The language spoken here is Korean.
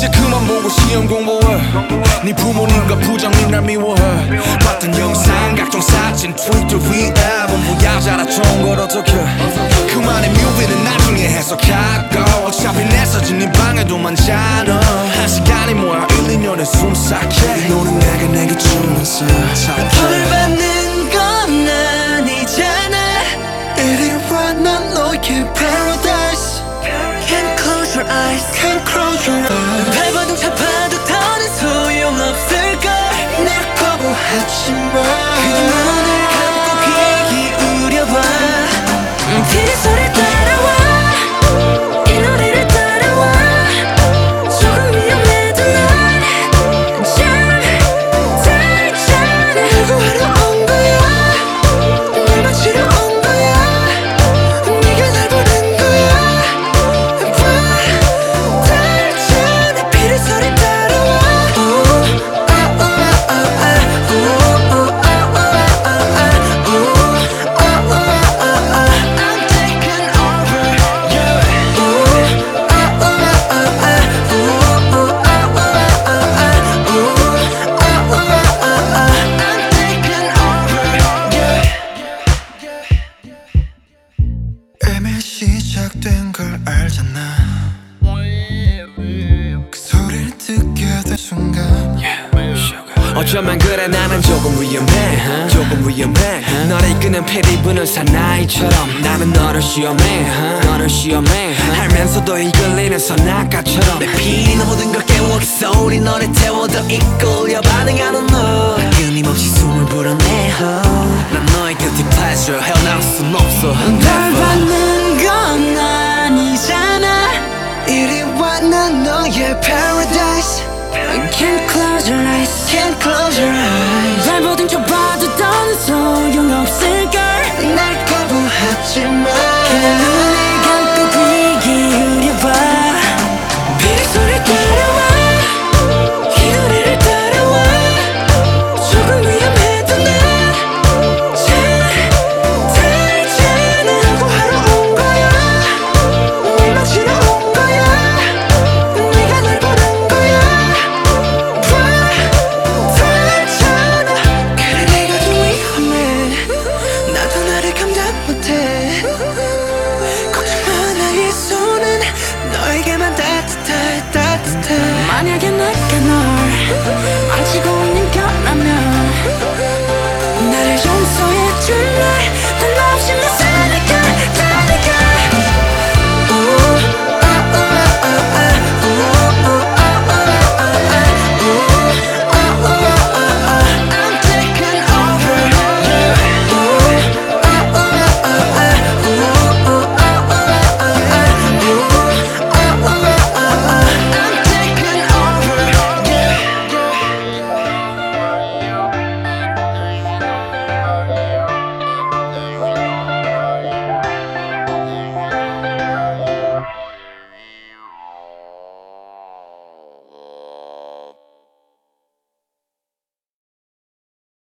이제 그만 보고 시험 공부해. 네 부모님과 부장님 날 미워해. 봤던 영상 각종 사진 트위터 위에 전부 야자라 좋은 걸 어떡해. 그만의 뮤비는 나중에 해석하고 어차피 내 사진 네 방에도 많잖아. 한 시간이 뭐야 1, 2년에 숨삭해. 너는 내게 주면서 벌 받는 건 아니잖아. 이리 와 난 너의 paradise. Can't close your eyes, can't close your eyes. 발버둥 잡아도 더는 소용없을걸. 날 거부하지 마. 그냥 눈을 감고 귀 기울여봐. 네 소리 따라와. 이 노래를 따라와. 조금 위험해도 난 잘 누구하러 온 거야. 날 맞추러 온 거야. 네가 날 보는 거야. 내 피를 소리 따라와. I'm taking over, yeah. I'm taking over, yeah. 이미 시작된 걸 알잖아. 그 소리를 듣게 된 순간 어쩌면 그래 나는 조금 위험해 조금 위험해 너를 이끄는 피리 부는 사나이처럼 나는 너를 시험해 알면서도 이끌리는 선악가처럼 내 피리 모든 걸 깨워 그 소리 너를 태워도 이끌려 반응하는 너 끊임없이 숨을 불어내 난 너의 guilty pleasure 헤어나올 순 없어 널 받는 건 아니잖아. 이리 와 난 너의 paradise. Can't close your eyes, can't close your eyes. 발버둥 쳐봐도 더는 소용없을걸. 날 거부하지 마.